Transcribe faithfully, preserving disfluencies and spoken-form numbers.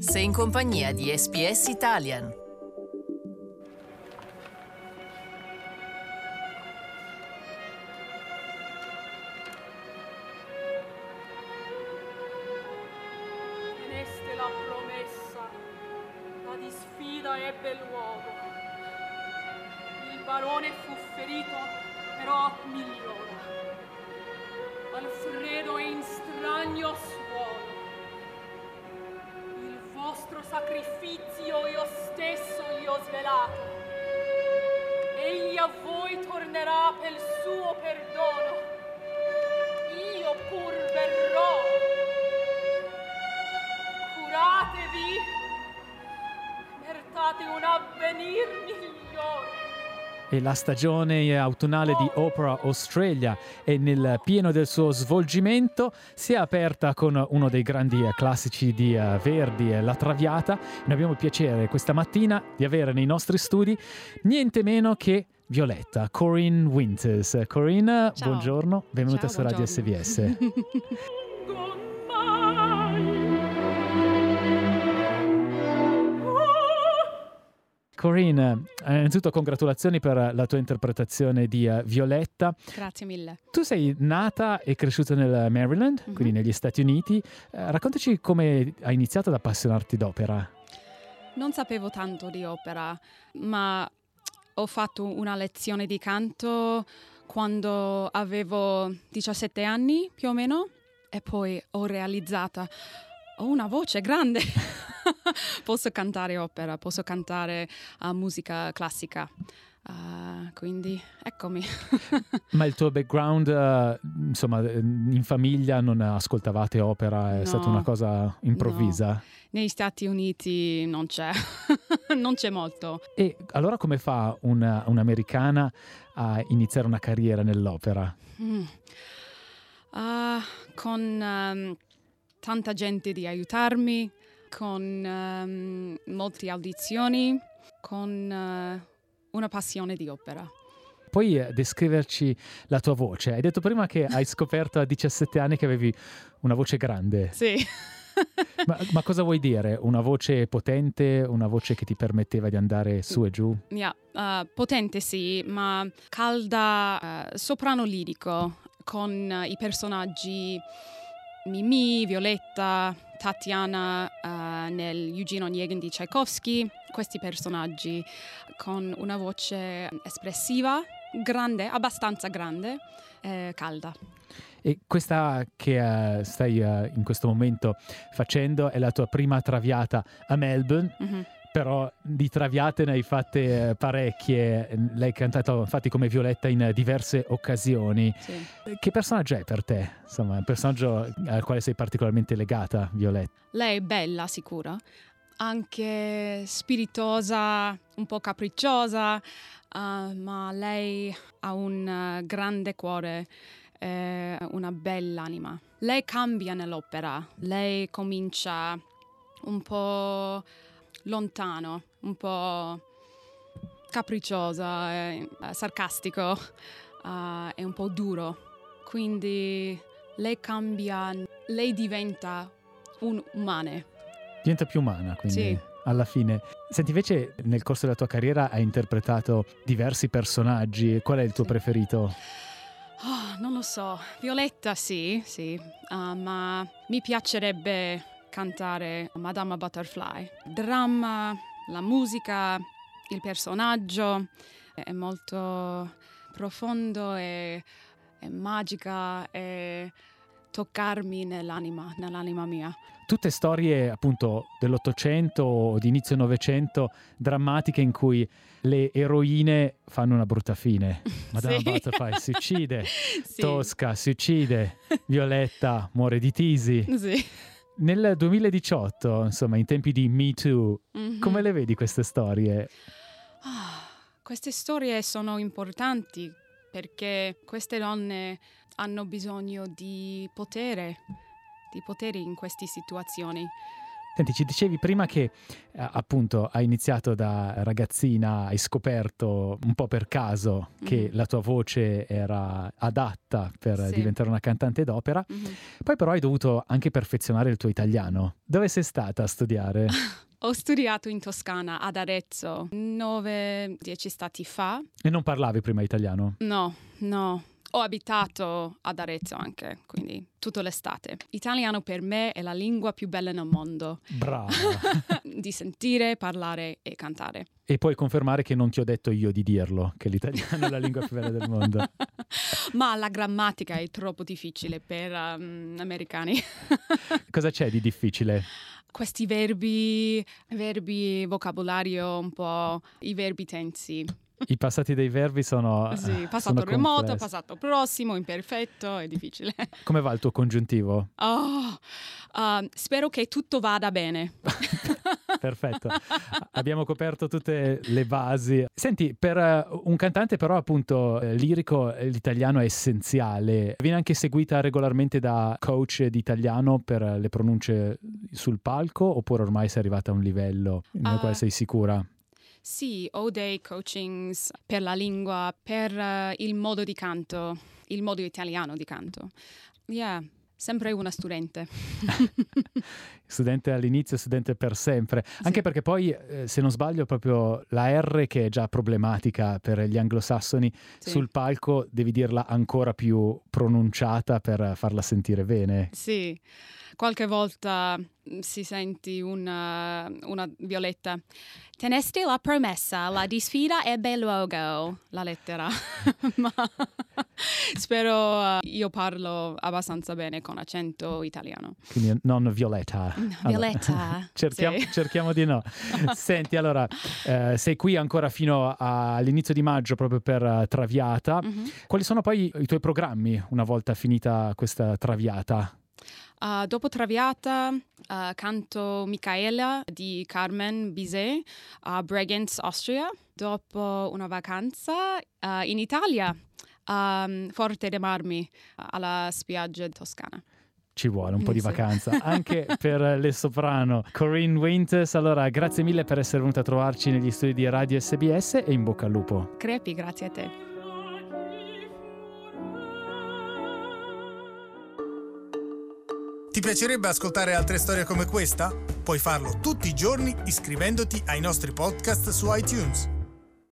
Sei in compagnia di S B S Italian. Teneste la promessa, la disfida ebbe luogo. Il barone fu ferito, però migliora. Alfredo è in stagno suolo. Il vostro sacrificio io stesso gli ho svelato. Egli a voi tornerà per il suo perdono. Io pur verrò. Curatevi, meritate un avvenir migliore. E la stagione autunnale di Opera Australia è nel pieno del suo svolgimento. Si è aperta con uno dei grandi classici di uh, Verdi, La Traviata. Noi abbiamo il piacere questa mattina di avere nei nostri studi niente meno che Violetta, Corinne Winters. Corinne, Ciao. buongiorno, benvenuta Ciao, su Radio buongiorno. S B S. Corinne, innanzitutto congratulazioni per la tua interpretazione di uh, Violetta. Grazie mille. Tu sei nata e cresciuta nel Maryland, Mhm. quindi negli Stati Uniti. Eh, raccontaci come hai iniziato ad appassionarti d'opera. Non sapevo tanto di opera, ma ho fatto una lezione di canto quando avevo diciassette anni, più o meno, e poi ho realizzata, ho una voce grande. Posso cantare opera, posso cantare uh, musica classica. Uh, quindi eccomi. Ma il tuo background, eh, insomma, in famiglia non ascoltavate opera, è No, stata una cosa improvvisa? no. Negli Stati Uniti non c'è, non c'è molto. E allora come fa una, un'americana a iniziare una carriera nell'opera? Mm. Ah, con um, tanta gente di aiutarmi, con um, molte audizioni, con uh, una passione di opera. Puoi eh, descriverci la tua voce? Hai detto prima che hai scoperto a diciassette anni che avevi una voce grande. Sì. Ma, ma cosa vuoi dire? Una voce potente, una voce che ti permetteva di andare su e giù? Yeah, uh, potente sì, ma calda, uh, soprano lirico, con uh, i personaggi Mimì, Violetta, Tatiana uh, nel Eugene Onegin di Tchaikovsky, questi personaggi con una voce espressiva, grande, abbastanza grande, eh, calda. E questa che uh, stai uh, in questo momento facendo è la tua prima traviata a Melbourne, Mm-hmm. però di traviate ne hai fatte uh, parecchie, l'hai cantato infatti come Violetta in uh, diverse occasioni. Sì. Che personaggio è per te? Insomma, è un personaggio al quale sei particolarmente legata, Violetta. Lei è bella, sicura, anche spiritosa, un po' capricciosa, uh, ma lei ha un uh, grande cuore, eh, una bella anima. Lei cambia nell'opera, lei comincia un po' lontano, un po' capricciosa, eh, sarcastico, uh, e un po' duro. Quindi lei cambia, lei diventa un umane. Diventa più umana, quindi Sì. alla fine. Senti, invece nel corso della tua carriera hai interpretato diversi personaggi. Qual è il tuo Sì. preferito? Oh, non lo so, Violetta sì, sì, uh, ma mi piacerebbe cantare Madama Butterfly. Dramma, la musica, il personaggio è molto profondo e, e magica e toccarmi nell'anima, nell'anima mia. Tutte storie appunto dell'Ottocento o di inizio Novecento drammatiche in cui le eroine fanno una brutta fine. Madame Sì. Butterfly si uccide, Sì. Tosca si uccide, Violetta muore di tisi. Sì. Nel duemiladiciotto, insomma, in tempi di Me Too, Mhm. come le vedi queste storie? Ah, queste storie sono importanti perché queste donne hanno bisogno di potere, di potere in queste situazioni. Senti, ci dicevi prima che eh, appunto hai iniziato da ragazzina, hai scoperto un po' per caso che Mm-hmm. la tua voce era adatta per Sì. diventare una cantante d'opera, Mhm. poi però hai dovuto anche perfezionare il tuo italiano. Dove sei stata a studiare? Ho studiato in Toscana, ad Arezzo, nove dieci stati fa. E non parlavi prima italiano? No, no. Ho abitato ad Arezzo anche, quindi tutta l'estate. Italiano per me è la lingua più bella nel mondo. Brava! Di sentire, parlare e cantare. E puoi confermare che non ti ho detto io di dirlo, che l'italiano è la lingua più bella del mondo. Ma la grammatica è troppo difficile per um, americani. Cosa c'è di difficile? Questi verbi, verbi, vocabolario un po', i verbi tensi. I passati dei verbi sono Sì, sono passato remoto, complessi. passato prossimo, imperfetto, è difficile. Come va il tuo congiuntivo? Oh, uh, spero che tutto vada bene. Perfetto, abbiamo coperto tutte le basi. Senti, per eh, un cantante però appunto eh, lirico eh, l'italiano è essenziale. Viene anche seguita regolarmente da coach di italiano per eh, le pronunce sul palco, oppure ormai sei arrivata a un livello nel Ah. quale sei sicura? Sì, ho dei coachings per la lingua, per eh, il modo di canto, il modo italiano di canto. Yeah, sempre una studente. Studente all'inizio, studente per sempre. Anche perché poi, eh, se non sbaglio, proprio la R, che è già problematica per gli anglosassoni, Sì. sul palco devi dirla ancora più pronunciata per farla sentire bene. Sì, qualche volta mm, si senti una, una Violetta. Tenesti la promessa, la disfida ebbe luogo, la lettera. Ma spero uh, io parlo abbastanza bene con accento italiano. Quindi non Violetta. Violetta, cerchiamo, sì. cerchiamo di no. Senti, allora, eh, sei qui ancora fino a- all'inizio di maggio proprio per eh, Traviata. Mhm. Quali sono poi i tuoi programmi una volta finita questa Traviata? Uh, dopo Traviata uh, canto Michaela di Carmen Bizet a Bregenz, Austria. Dopo una vacanza uh, in Italia, um, Forte dei Marmi, alla spiaggia toscana. Ci vuole un po' di Sì. vacanza anche per le soprano. Corinne Winters, allora grazie mille per essere venuta a trovarci negli studi di Radio S B S e in bocca al lupo. Crepi, grazie a te. Ti piacerebbe ascoltare altre storie come questa? Puoi farlo tutti i giorni iscrivendoti ai nostri podcast su iTunes.